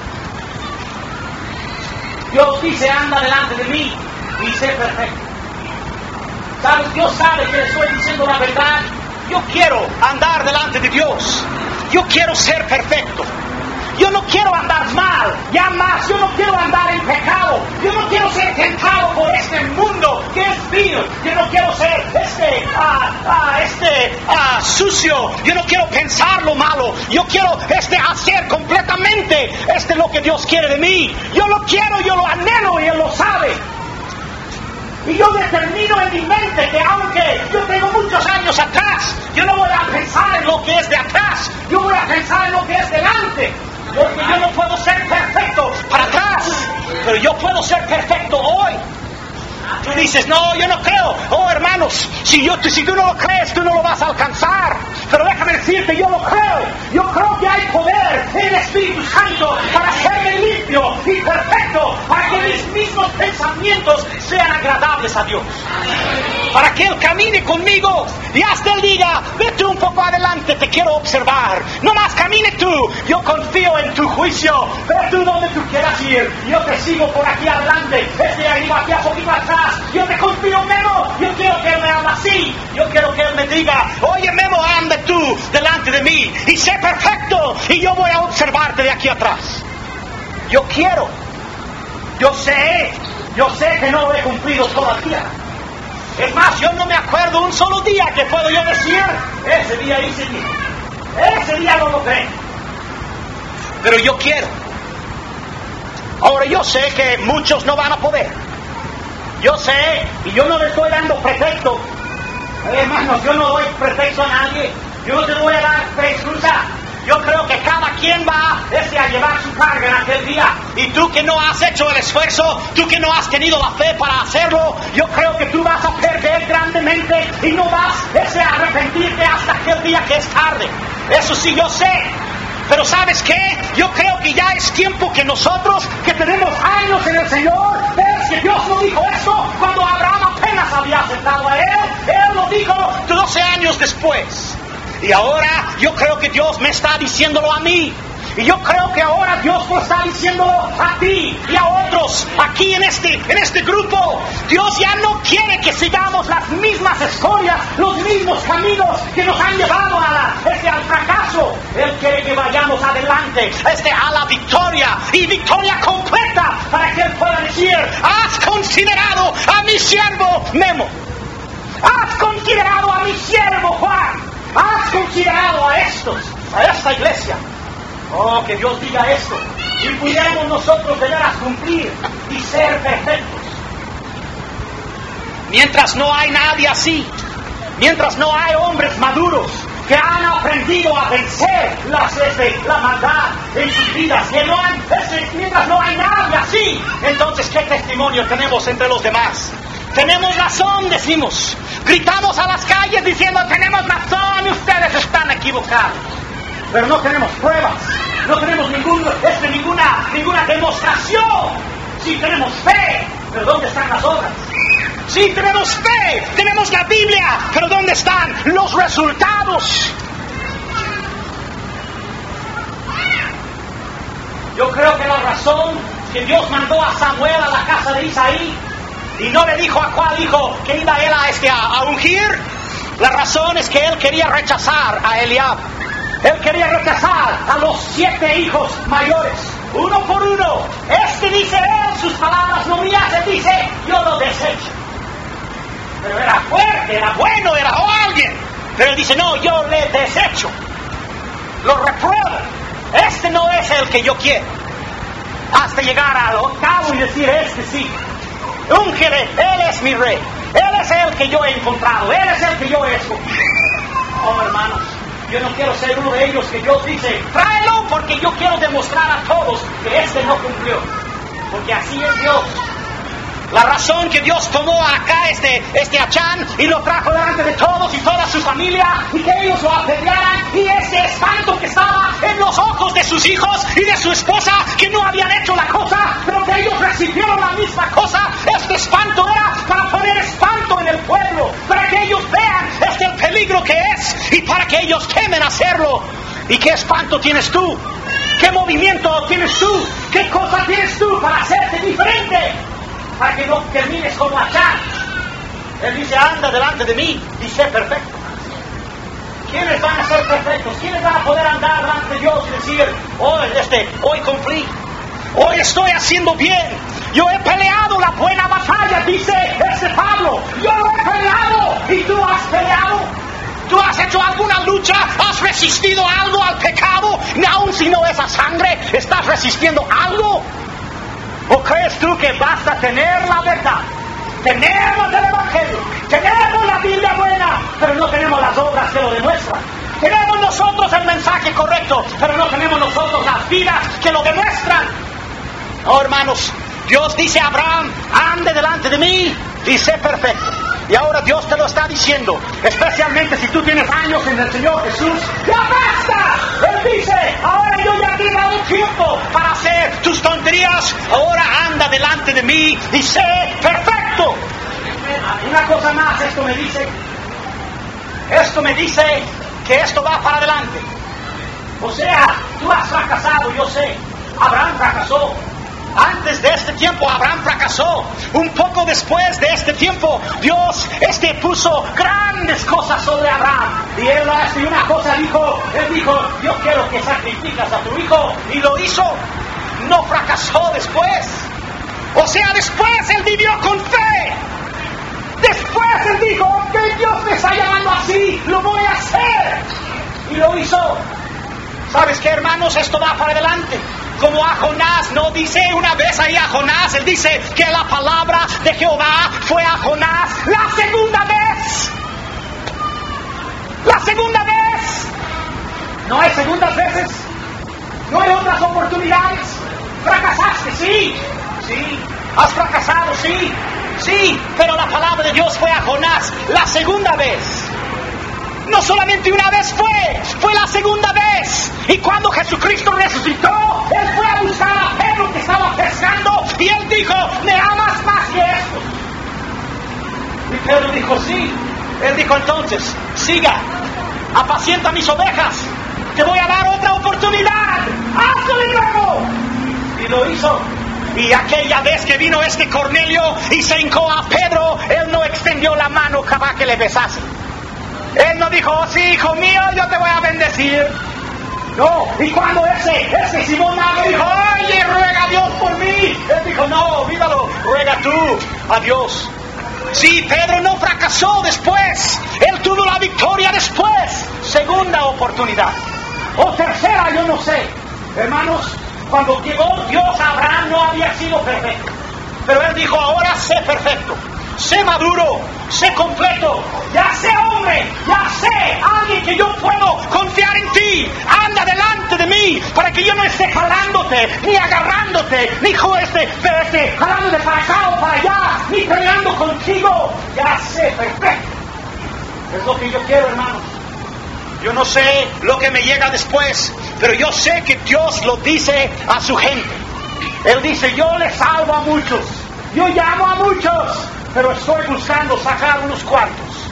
Dios dice, anda delante de mí y sé perfecto. ¿Sabes? Dios sabe que le estoy diciendo la verdad. Yo quiero andar delante de Dios. Yo quiero ser perfecto. Yo no quiero andar mal, ya más. Yo no quiero andar en pecado. Yo no quiero ser tentado por este mundo que es vil. Yo no quiero ser este, uh, uh, este uh, sucio. Yo no quiero pensar lo malo. Yo quiero este, hacer completamente este, lo que Dios quiere de mí. Yo lo quiero, yo lo anhelo y Él lo sabe. Y yo determino en mi mente que aunque yo tengo muchos años atrás, yo no voy a pensar en lo que es de atrás, yo voy a pensar en lo que es delante, porque yo no puedo ser perfecto para atrás, pero yo puedo ser perfecto hoy. Tú dices, no, yo no creo. Oh, hermanos, si, yo, si tú no lo crees, tú no lo vas a alcanzar. Pero déjame decirte, yo lo creo. Yo creo que hay poder en el Espíritu Santo para hacerme limpio y perfecto, para que mis mismos pensamientos sean agradables a Dios. Para que Él camine conmigo y hasta Él diga, vete un poco adelante, te quiero observar. No más camine tú, yo confío en tu juicio. Ve tú donde tú quieras ir, yo te sigo por aquí adelante, desde arriba aquí a poquito atrás. Yo te confío, Memo. Yo quiero que Él me hable así. Yo quiero que Él me diga, oye, Memo, anda tú delante de mí y sé perfecto y yo voy a observarte de aquí atrás. Yo quiero. Yo sé, yo sé que no lo he cumplido todavía. Es más, yo no me acuerdo un solo día que puedo yo decir, ese día hice bien, ese día lo logré. Pero yo quiero. Ahora yo sé que muchos no van a poder. Yo sé, y yo no le estoy dando pretexto. Hermanos, yo no doy pretexto a nadie. Yo no te voy a dar excusa. Yo creo que cada quien va ese a llevar su carga en aquel día. Y tú que no has hecho el esfuerzo, tú que no has tenido la fe para hacerlo, yo creo que tú vas a perder grandemente y no vas ese a arrepentirte hasta aquel día que es tarde. Eso sí, yo sé. Pero ¿sabes qué? Yo creo que ya es tiempo que nosotros, que tenemos años en el Señor, es que Dios no dijo esto cuando Abraham apenas había aceptado a Él. Él lo dijo doce años después. Y ahora yo creo que Dios me está diciéndolo a mí. Y yo creo que ahora Dios lo está diciéndolo a ti y a otros aquí en este, en este grupo. Dios ya no quiere que sigamos las mismas escorias, los mismos caminos que nos han llevado a la, este, al fracaso. Él quiere que vayamos adelante, este, a la victoria y victoria completa, para que Él pueda decir, has considerado a mi siervo Memo, has considerado a mi siervo Juan, has considerado a estos, a esta iglesia. Oh, que Dios diga esto y pudiéramos nosotros de veras cumplir y ser perfectos. Mientras no hay nadie así, mientras no hay hombres maduros que han aprendido a vencer las, este, la maldad en sus vidas, que no han, este, mientras no hay nadie así, entonces ¿qué testimonio tenemos entre los demás? Tenemos razón, decimos, gritamos a las calles diciendo tenemos razón y ustedes están equivocados. Pero no tenemos pruebas, no tenemos ningún, este, ninguna, ninguna demostración. Sí tenemos fe, pero ¿dónde están las obras? Sí tenemos fe, tenemos la Biblia, pero ¿dónde están los resultados? Yo creo que la razón que Dios mandó a Samuel a la casa de Isaí y no le dijo a cuál hijo que iba él a, este, a, a ungir, la razón es que él quería rechazar a Eliab. Él quería rechazar a los siete hijos mayores, uno por uno. Este dice él, sus palabras no mías, él dice, yo lo desecho. Pero era fuerte, era bueno, era alguien. Pero él dice, no, yo le desecho. Lo repruebo. Este no es el que yo quiero. Hasta llegar al octavo y decir, este sí. Úngele, él es mi rey. Él es el que yo he encontrado, Él es el que yo he escogido. Oh, hermanos, yo no quiero ser uno de ellos que Dios dice, tráelo porque yo quiero demostrar a todos que este no cumplió. Porque así es Dios. La razón que Dios tomó acá este, este Achán y lo trajo delante de todos y toda su familia y que ellos lo apedrearan y ese espanto que estaba en los ojos de sus hijos y de su esposa que no habían hecho la cosa, pero que ellos recibieron la misma cosa, este espanto era para poner espanto en el pueblo, para que ellos vean este el peligro que es y para que ellos temen hacerlo. ¿Y qué espanto tienes tú? ¿Qué movimiento tienes tú? ¿Qué cosa tienes tú para hacerte diferente? Para que no termines como Achán. Él dice, anda delante de mí y sé perfecto. ¿Quiénes van a ser perfectos? ¿Quiénes van a poder andar delante de Dios y decir, oh, este, hoy cumplí, hoy estoy haciendo bien, yo he peleado la buena batalla, dice ese Pablo, yo lo he peleado y tú has peleado? ¿Tú has hecho alguna lucha? ¿Has resistido algo al pecado? Aun si no es a sangre, ¿estás resistiendo algo? ¿O crees tú que basta tener la verdad? Tenemos el Evangelio, tenemos la Biblia buena, pero no tenemos las obras que lo demuestran. Tenemos nosotros el mensaje correcto, pero no tenemos nosotros las vidas que lo demuestran. No, hermanos, Dios dice a Abraham, ande delante de mí y sé perfecto. Y ahora Dios te lo está diciendo, especialmente si tú tienes años en el Señor Jesús. ¡Ya basta! Él dice, ahora yo ya te he dado tiempo para hacer tus tonterías. Ahora anda delante de mí y sé perfecto. Una cosa más, esto me dice, esto me dice que esto va para adelante. O sea, tú has fracasado, yo sé. Abraham fracasó. Antes de este tiempo Abraham fracasó. Un poco después de este tiempo Dios este puso grandes cosas sobre Abraham. Y él lo hace. Y una cosa dijo, él dijo, yo quiero que sacrificas a tu hijo. Y lo hizo. No fracasó después. O sea, después él vivió con fe. Después él dijo, ok, Dios me está llamando así, lo voy a hacer. Y lo hizo. ¿Sabes qué, hermanos? Esto va para adelante. Como a Jonás, no dice una vez ahí a Jonás, él dice que la palabra de Jehová fue a Jonás la segunda vez. La segunda vez. No hay segundas veces. No hay otras oportunidades. Fracasaste, sí. Sí. Has fracasado, sí. Sí. Pero la palabra de Dios fue a Jonás la segunda vez. No solamente una vez fue, fue la segunda vez. Y cuando Jesucristo resucitó, Él fue a buscar a Pedro que estaba pescando y Él dijo, ¿me amas más que esto? Y Pedro dijo, sí. Él dijo entonces, siga, apacienta mis ovejas, te voy a dar otra oportunidad, hazlo de nuevo. Y lo hizo. Y aquella vez que vino este Cornelio y se hincó a Pedro, Él no extendió la mano para que le besase. Él no dijo, oh, sí, hijo mío, yo te voy a bendecir. No, y cuando ese, ese Simón Mago dijo, oye, ruega a Dios por mí, él dijo, no, olvídalo, ruega tú a Dios. Sí, Pedro no fracasó después, él tuvo la victoria después. Segunda oportunidad. O tercera, yo no sé. Hermanos, cuando llegó Dios a Abraham no había sido perfecto. Pero él dijo, ahora sé perfecto. Sé maduro, sé completo, ya sé hombre, ya sé alguien que yo puedo confiar en ti. Anda delante de mí para que yo no esté jalándote, ni agarrándote, ni este, este, jalándote para acá o para allá, ni peleando contigo. Ya sé perfecto. Es lo que yo quiero, hermanos. Yo no sé lo que me llega después, pero yo sé que Dios lo dice a su gente. Él dice, yo les salvo a muchos, yo llamo a muchos, pero estoy buscando sacar unos cuantos.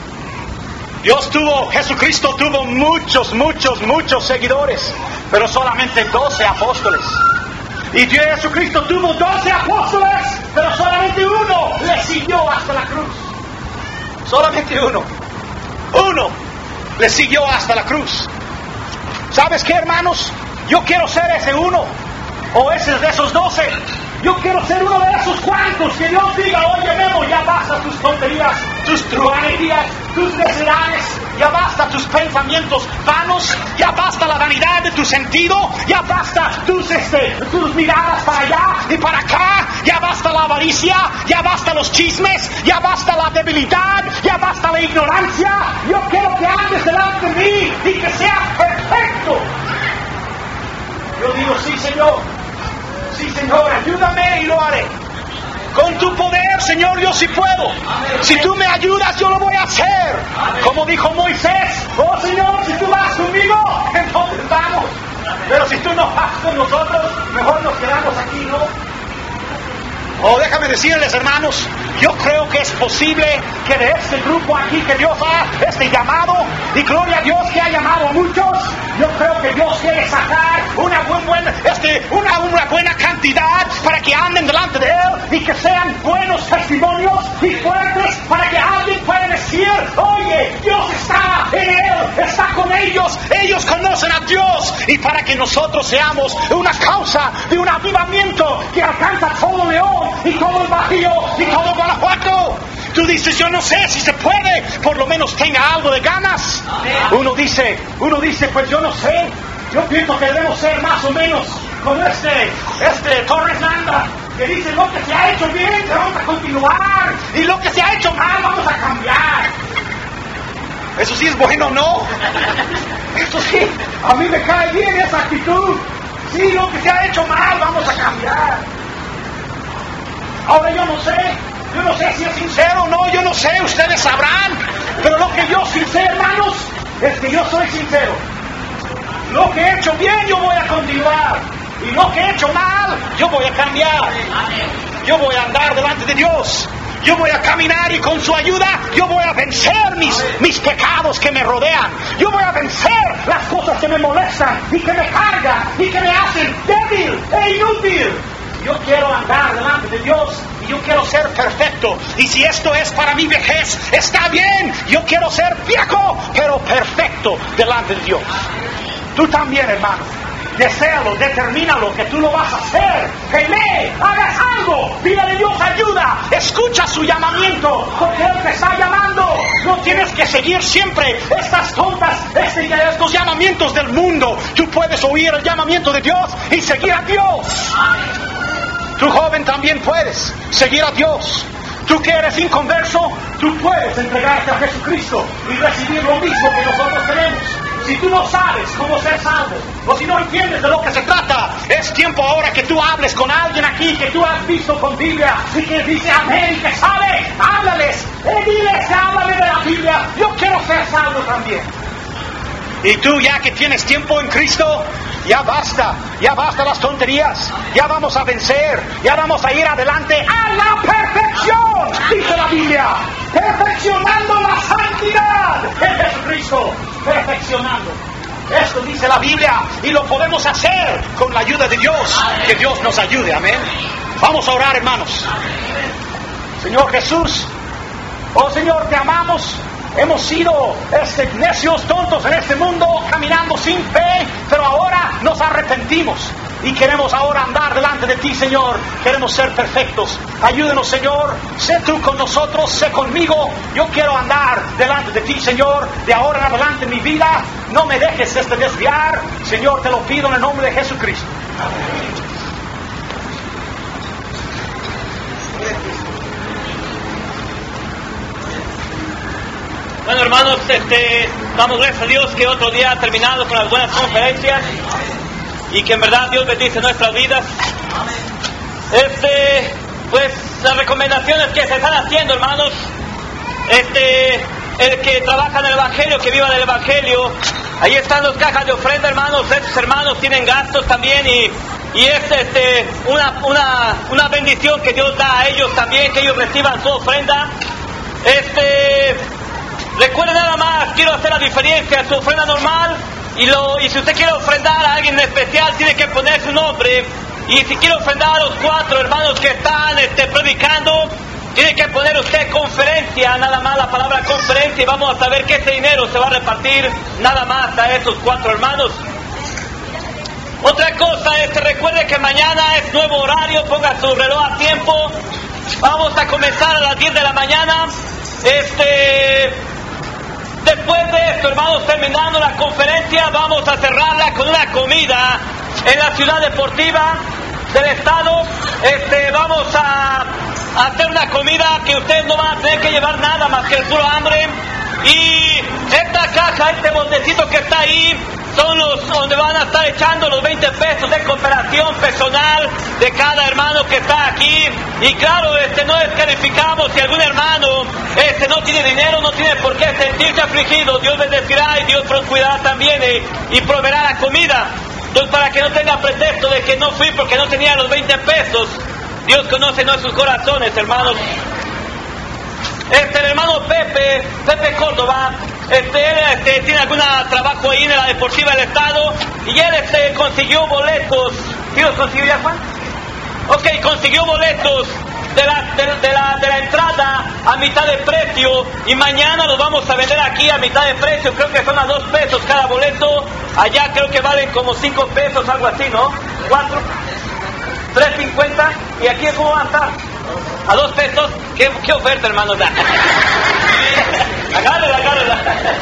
Dios tuvo, Jesucristo tuvo muchos, muchos, muchos seguidores, pero solamente doce apóstoles. Y Dios Jesucristo tuvo doce apóstoles, pero solamente uno le siguió hasta la cruz. Solamente uno. Uno le siguió hasta la cruz. ¿Sabes qué, hermanos? Yo quiero ser ese uno, o ese de esos doce. Yo quiero ser uno de esos cuantos que Dios diga, oye, Memo, ya basta tus tonterías. tonterías, tus truanerías, tus necesidades. Ya basta tus pensamientos vanos, ya basta la vanidad de tu sentido, ya basta tus, este, tus miradas para allá y para acá, ya basta la avaricia, ya basta los chismes, ya basta la debilidad, ya basta la ignorancia. Yo quiero que andes delante de mí y que seas perfecto. Yo digo, sí, Señor, sí, Señor, ayúdame y lo haré. Con tu poder, Señor, yo sí puedo. Si tú me ayudas, yo lo voy a hacer. Como dijo Moisés, oh Señor, si tú vas conmigo, entonces vamos. Pero si tú no vas con nosotros, mejor nos quedamos aquí, ¿no? Oh, déjame decirles, hermanos, yo creo que es posible que de este grupo aquí que Dios ha este llamado, y gloria a Dios que ha llamado a muchos, yo creo que Dios quiere sacar una, buen, buen, este, una, una buena cantidad para que anden delante de Él y que sean buenos testimonios y fuertes para que alguien pueda decir, oye, Dios está en Él, está con ellos, ellos conocen a Dios, y para que nosotros seamos una causa de un avivamiento que alcanza todo León y todo el Bajío y todo Guanajuato. Tú dices, yo no sé si se puede, por lo menos tenga algo de ganas. Uno dice, uno dice, pues yo no sé, yo pienso que debemos ser más o menos como este, este Torres Landa, que dice, lo que se ha hecho bien, vamos a continuar, y lo que se ha hecho mal, vamos a cambiar. Eso sí es bueno, ¿no? Eso sí, a mí me cae bien esa actitud. Sí, lo que se ha hecho mal, vamos a cambiar. Ahora yo no sé, yo no sé si es sincero o no, yo no sé, ustedes sabrán, pero lo que yo sí sé, hermanos, es que yo soy sincero. Lo que he hecho bien, yo voy a continuar, y lo que he hecho mal, yo voy a cambiar. Yo voy a andar delante de Dios, yo voy a caminar, y con su ayuda yo voy a vencer mis, mis pecados que me rodean. Yo voy a vencer las cosas que me molestan y que me cargan y que me hacen débil e inútil. Yo quiero andar delante de Dios y yo quiero ser perfecto. Y si esto es para mi vejez, está bien. Yo quiero ser viejo, pero perfecto delante de Dios. Tú también, hermano. Deséalo, determínalo, que tú lo vas a hacer. Pelee, hagas algo. Pídale a Dios ayuda. Escucha su llamamiento, porque Él te está llamando. No tienes que seguir siempre estas tontas, este, estos llamamientos del mundo. Tú puedes oír el llamamiento de Dios y seguir a Dios. Tú, joven, también puedes seguir a Dios. Tú que eres inconverso, tú puedes entregarte a Jesucristo y recibir lo mismo que nosotros tenemos. Si tú no sabes cómo ser salvo, o si no entiendes de lo que se trata, es tiempo ahora que tú hables con alguien aquí que tú has visto con Biblia y que dice amén y que sabe. Háblales, eh, diles, háblame de la Biblia. Yo quiero ser salvo también. Y tú, ya que tienes tiempo en Cristo, ya basta, ya basta las tonterías, ya vamos a vencer, ya vamos a ir adelante a la perfección, dice la Biblia, perfeccionando la santidad en Jesucristo, perfeccionando. Esto dice la Biblia y lo podemos hacer con la ayuda de Dios, que Dios nos ayude, amén. Vamos a orar, hermanos. Señor Jesús, oh Señor, te amamos. Hemos sido este, necios, tontos en este mundo, caminando sin fe, pero ahora nos arrepentimos y queremos ahora andar delante de ti, Señor. Queremos ser perfectos. Ayúdenos, Señor. Sé tú con nosotros, sé conmigo. Yo quiero andar delante de ti, Señor, de ahora en adelante en mi vida. No me dejes este desviar. Señor, te lo pido en el nombre de Jesucristo. Amén. Bueno, hermanos, este, damos gracias a Dios que otro día ha terminado con las buenas conferencias y que en verdad Dios bendice nuestras vidas. Este, pues las recomendaciones que se están haciendo, hermanos, este, el que trabaja en el Evangelio, que viva del Evangelio, ahí están las cajas de ofrenda, hermanos. Estos hermanos tienen gastos también y, y es este, una, una, una bendición que Dios da a ellos también, que ellos reciban su ofrenda. Este... Recuerde nada más, quiero hacer la diferencia, su ofrenda normal y, lo, y si usted quiere ofrendar a alguien especial tiene que poner su nombre, y si quiere ofrendar a los cuatro hermanos que están este, predicando, tiene que poner usted conferencia, nada más la palabra conferencia, y vamos a saber que ese dinero se va a repartir nada más a esos cuatro hermanos. Otra cosa es que recuerde que mañana es nuevo horario, ponga su reloj a tiempo, vamos a comenzar a las diez de la mañana. Este, después de esto, hermanos, terminando la conferencia, vamos a cerrarla con una comida en la ciudad deportiva del estado. Este, vamos a, a hacer una comida que ustedes no van a tener que llevar nada más que el puro hambre. Y esta caja, este botecito que está ahí, son los donde van a estar echando los veinte pesos de cooperación personal de cada hermano que está aquí. Y claro, este, no descalificamos si algún hermano este, no tiene dinero, no tiene por qué sentirse afligido. Dios bendecirá y Dios cuidará también eh, y proveerá la comida. Entonces, para que no tenga pretexto de que no fui porque no tenía los veinte pesos, Dios conoce nuestros corazones, hermanos. Este, el hermano Pepe, Pepe Córdoba, este, él este, tiene algún trabajo ahí en la deportiva del estado y él este, consiguió boletos. ¿Sí los consiguió ya, Juan? Ok, consiguió boletos de la, de, de, la, de la entrada a mitad de precio y mañana los vamos a vender aquí a mitad de precio. Creo que son a dos pesos cada boleto. Allá creo que valen como cinco pesos, algo así, ¿no? ¿Cuatro? ¿Tres cincuenta? ¿Y aquí cómo va a estar? ¿A dos pesos? ¿Qué, qué oferta, hermanos? Agárrela, agárrela.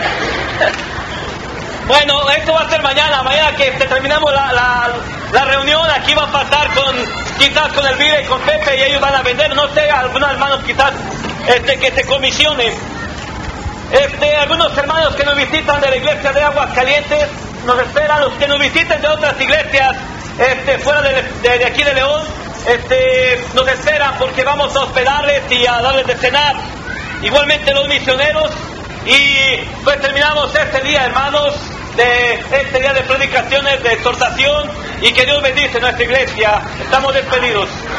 Bueno, esto va a ser mañana, mañana que terminamos la, la, la reunión, aquí va a pasar con, quizás con Elvira y con Pepe y ellos van a vender, no sé, algunos hermanos quizás este, que se comisionen. Este, algunos hermanos que nos visitan de la iglesia de Aguascalientes, nos esperan, los que nos visiten de otras iglesias, este, fuera de, de, de aquí de León, este, nos esperan porque vamos a hospedarles y a darles de cenar. Igualmente los misioneros. Y pues terminamos este día, hermanos, de este día de predicaciones, de exhortación, y que Dios bendice nuestra iglesia. Estamos despedidos.